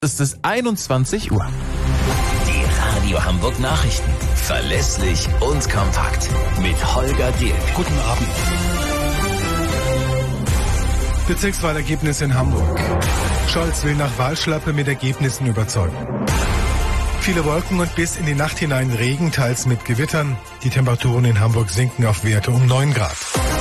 Es ist 21 Uhr. Die Radio Hamburg Nachrichten. Verlässlich und kompakt. Mit Holger Dilk. Guten Abend. Bezirkswahlergebnis in Hamburg. Scholz will nach Wahlschlappe mit Ergebnissen überzeugen. Viele Wolken und bis in die Nacht hinein Regen, teils mit Gewittern. Die Temperaturen in Hamburg sinken auf Werte um 9 Grad.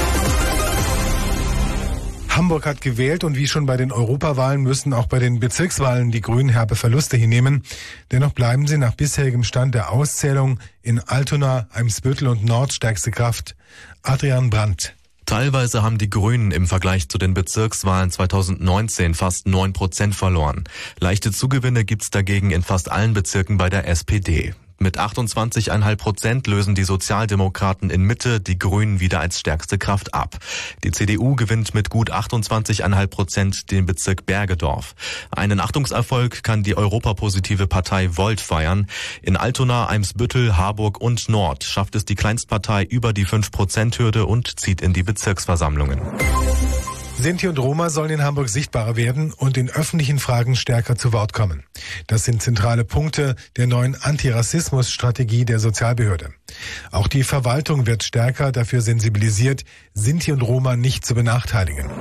Hamburg hat gewählt und wie schon bei den Europawahlen müssen auch bei den Bezirkswahlen die Grünen herbe Verluste hinnehmen. Dennoch bleiben sie nach bisherigem Stand der Auszählung in Altona, Eimsbüttel und Nord stärkste Kraft. Adrian Brandt. Teilweise haben die Grünen im Vergleich zu den Bezirkswahlen 2019 fast 9% verloren. Leichte Zugewinne gibt's dagegen in fast allen Bezirken bei der SPD. Mit 28,5% lösen die Sozialdemokraten in Mitte die Grünen wieder als stärkste Kraft ab. Die CDU gewinnt mit gut 28,5% den Bezirk Bergedorf. Einen Achtungserfolg kann die europapositive Partei Volt feiern. In Altona, Eimsbüttel, Harburg und Nord schafft es die Kleinstpartei über die 5%-Hürde und zieht in die Bezirksversammlungen. Sinti und Roma sollen in Hamburg sichtbarer werden und in öffentlichen Fragen stärker zu Wort kommen. Das sind zentrale Punkte der neuen Antirassismus-Strategie der Sozialbehörde. Auch die Verwaltung wird stärker dafür sensibilisiert, Sinti und Roma nicht zu benachteiligen.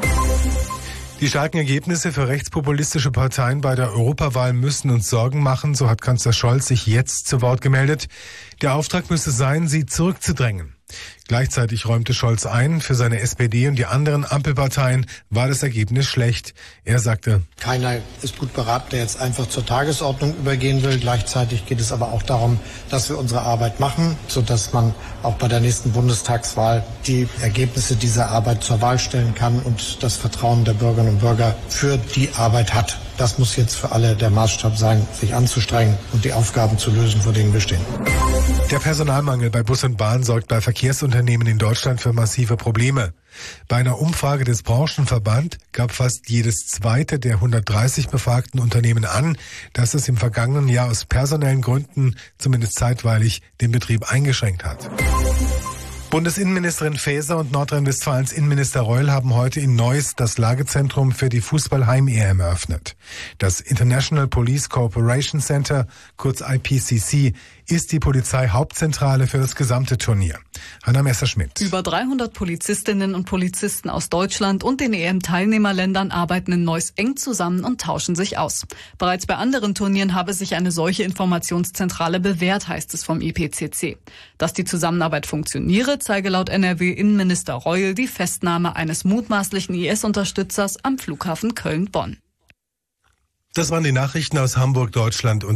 Die starken Ergebnisse für rechtspopulistische Parteien bei der Europawahl müssen uns Sorgen machen, so hat Kanzler Scholz sich jetzt zu Wort gemeldet. Der Auftrag müsse sein, sie zurückzudrängen. Gleichzeitig räumte Scholz ein, für seine SPD und die anderen Ampelparteien war das Ergebnis schlecht. Er sagte: Keiner ist gut beraten, der jetzt einfach zur Tagesordnung übergehen will. Gleichzeitig geht es aber auch darum, dass wir unsere Arbeit machen, sodass man auch bei der nächsten Bundestagswahl die Ergebnisse dieser Arbeit zur Wahl stellen kann und das Vertrauen der Bürgerinnen und Bürger für die Arbeit hat. Das muss jetzt für alle der Maßstab sein, sich anzustrengen und die Aufgaben zu lösen, vor denen wir stehen. Der Personalmangel bei Bus und Bahn sorgt bei Verkehrsunternehmen in Deutschland für massive Probleme. Bei einer Umfrage des Branchenverband gab fast jedes zweite der 130 befragten Unternehmen an, dass es im vergangenen Jahr aus personellen Gründen zumindest zeitweilig den Betrieb eingeschränkt hat. Bundesinnenministerin Faeser und Nordrhein-Westfalens Innenminister Reul haben heute in Neuss das Lagezentrum für die Fußball-Heim-EM eröffnet. Das International Police Cooperation Center, kurz IPCC, ist die Polizeihauptzentrale für das gesamte Turnier. Hanna Messerschmidt. Über 300 Polizistinnen und Polizisten aus Deutschland und den EM-Teilnehmerländern arbeiten in Neuss eng zusammen und tauschen sich aus. Bereits bei anderen Turnieren habe sich eine solche Informationszentrale bewährt, heißt es vom IPCC. Dass die Zusammenarbeit funktioniere, zeige laut NRW-Innenminister Reul die Festnahme eines mutmaßlichen IS-Unterstützers am Flughafen Köln-Bonn. Das waren die Nachrichten aus Hamburg, Deutschland und